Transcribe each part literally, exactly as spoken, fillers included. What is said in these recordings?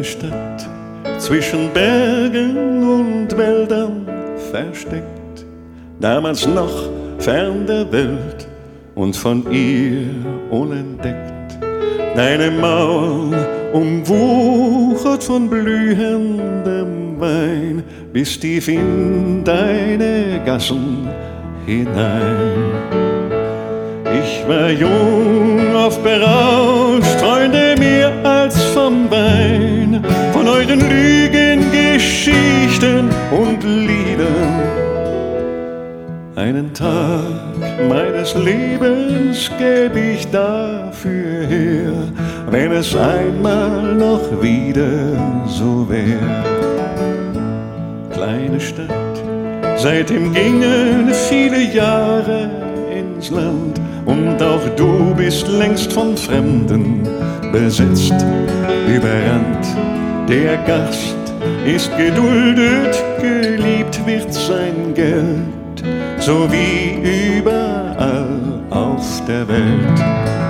Kleine Stadt zwischen Bergen und Wäldern versteckt, damals noch fern der Welt und von ihr unentdeckt. Deine Mauer umwuchert von blühendem Wein bis tief in deine Gassen hinein. Ich war jung, oft berauscht, träumte mir als vom Wein, von euren Lügen, Geschichten und Liedern. Einen Tag meines Lebens gäb ich dafür her, wenn es einmal noch wieder so wär. Kleine Stadt, seitdem gingen viele Jahre ins Land, und auch du bist längst von Fremden besetzt, überrannt. Der Gast ist geduldet, geliebt wird sein Geld, so wie überall auf der Welt.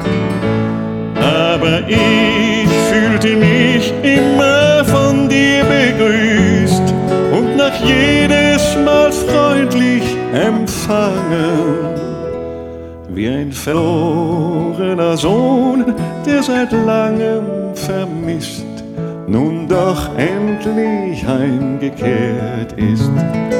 Aber ich fühlte mich immer von dir begrüßt und nach jedes Mal freundlich empfangen, wie ein verlorener Sohn, der seit langem vermisst, nun doch endlich heimgekehrt ist.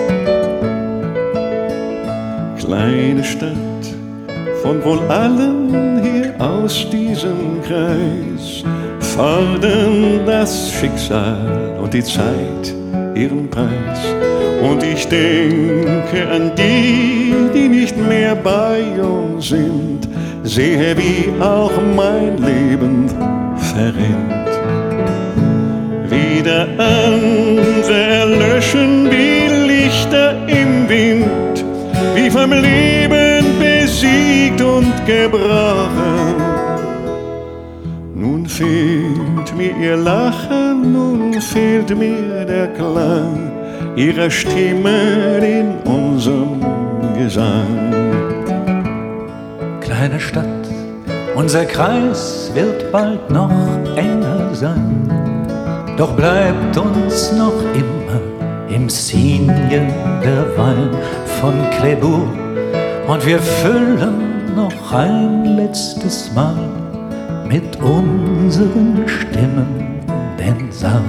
Kleine Stadt, von wohl allen hier aus diesem Kreis fordern das Schicksal und die Zeit ihren Preis. Und ich denke an die, die nicht mehr bei uns sind, sehe, wie auch mein Leben verrinnt. Wieder andere erlöschen wie Lichter im Wind, wie vom Leben besiegt und gebrochen. Nun fehlt mir ihr Lachen, nun fehlt mir der Klang ihrer Stimme in unserem Gesang. Kleine Stadt, unser Kreis wird bald noch enger sein, doch bleibt uns noch immer im Signe der Wein von Clébourg, und wir füllen noch ein letztes Mal mit unseren Stimmen den Saal.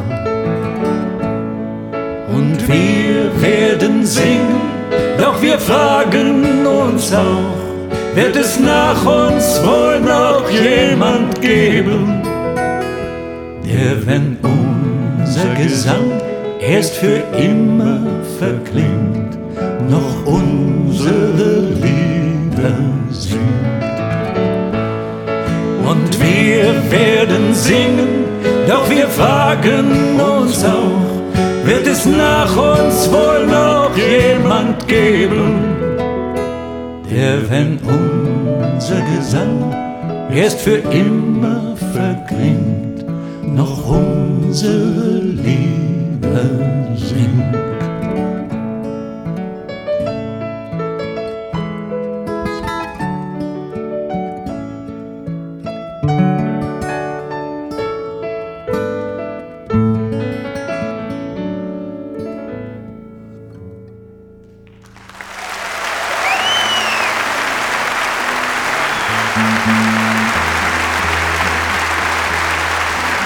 Und wir werden singen, doch wir fragen uns auch, wird es nach uns wohl noch jemand geben, der, wenn unser Gesang erst für immer verklingt, noch unsere Lieder singt. Und wir werden singen, doch wir fragen uns auch, wird es nach uns wohl noch jemand geben, der, wenn unser Gesang erst für immer verklingt, noch unsere Lieder singt.